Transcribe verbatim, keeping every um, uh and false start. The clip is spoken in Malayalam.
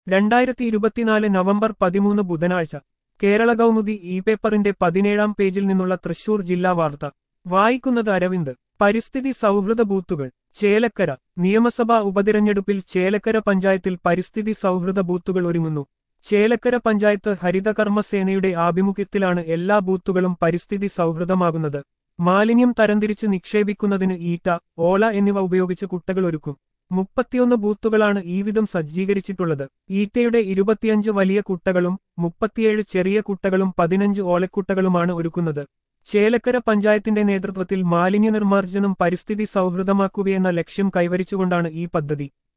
രണ്ടായിരത്തി ഇരുപത്തിനാല് നവംബർ പതിമൂന്ന് ബുധനാഴ്ച കേരള കൗമുദി ഇ പേപ്പറിന്റെ പതിനേഴാം പേജിൽ നിന്നുള്ള തൃശൂർ ജില്ലാ വാർത്ത വായിക്കുന്നത് അരവിന്ദ്. പരിസ്ഥിതി സൗഹൃദ ബൂത്തുകൾ ചേലക്കര. നിയമസഭാ ഉപതിരഞ്ഞെടുപ്പിൽ ചേലക്കര പഞ്ചായത്തിൽ പരിസ്ഥിതി സൗഹൃദ ബൂത്തുകൾ ഒരുങ്ങുന്നു. ചേലക്കര പഞ്ചായത്ത് ഹരിതകർമ്മസേനയുടെ ആഭിമുഖ്യത്തിലാണ് എല്ലാ ബൂത്തുകളും പരിസ്ഥിതി സൗഹൃദമാകുന്നത്. മാലിന്യം തരംതിരിച്ച് നിക്ഷേപിക്കുന്നതിന് ഈറ്റ, ഓല എന്നിവ ഉപയോഗിച്ച് കുട്ടകൾ ഒരുക്കും. മുപ്പത്തിയൊന്ന് ബൂത്തുകളാണ് ഈ വിധം സജ്ജീകരിച്ചിട്ടുള്ളത്. ഈറ്റയുടെ ഇരുപത്തിയഞ്ച് വലിയ കുട്ടകളും മുപ്പത്തിയേഴ് ചെറിയ കുട്ടകളും പതിനഞ്ച് ഓലക്കുട്ടകളുമാണ് ഒരുക്കുന്നത്. ചേലക്കര പഞ്ചായത്തിന്റെ നേതൃത്വത്തിൽ മാലിന്യ നിർമ്മാർജ്ജനം പരിസ്ഥിതി സൗഹൃദമാക്കുകയെന്ന ലക്ഷ്യം കൈവരിച്ചുകൊണ്ടാണ് ഈ പദ്ധതി.